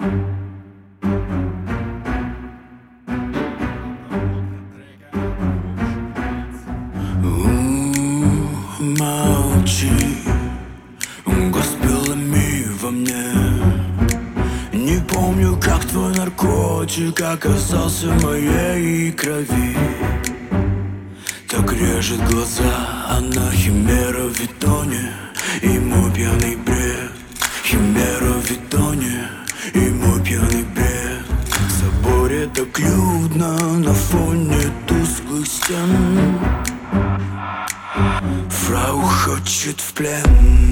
Молчи, госпелами во мне. Не помню, как твой наркотик оказался в моей крови. Так режет глаза, она химера в витоне, и мой пьяный бред. Химера в витоне, и мой пьяный бред. В соборе так людно на фоне тусклых стен. Фрау хочет в плен.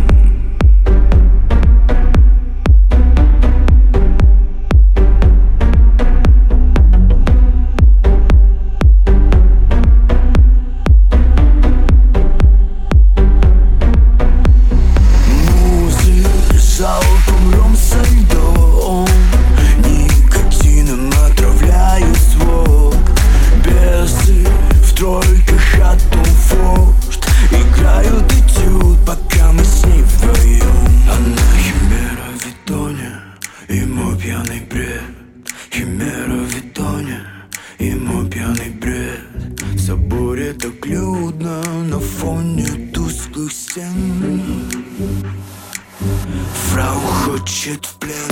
Играют этюд, пока мы с ней вдвоем. Она химера в витоне, и мой пьяный бред. Химера в витоне, и мой пьяный бред. В соборе так людно на фоне тусклых стен. Фрау хочет в плен.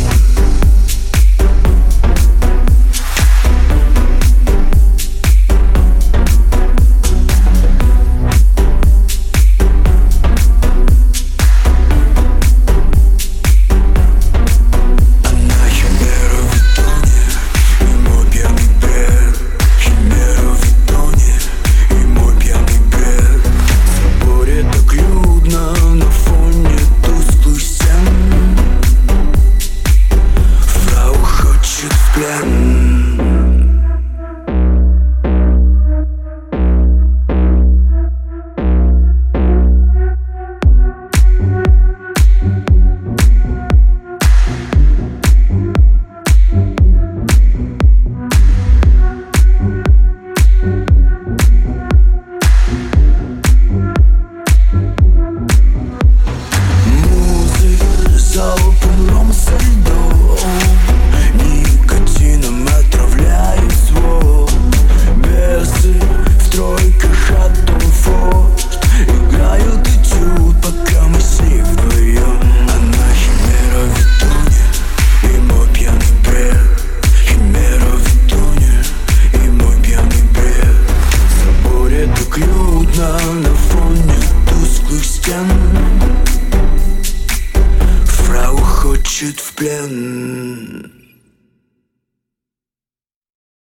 На фоне тусклых стен. Фрау хочет в плен.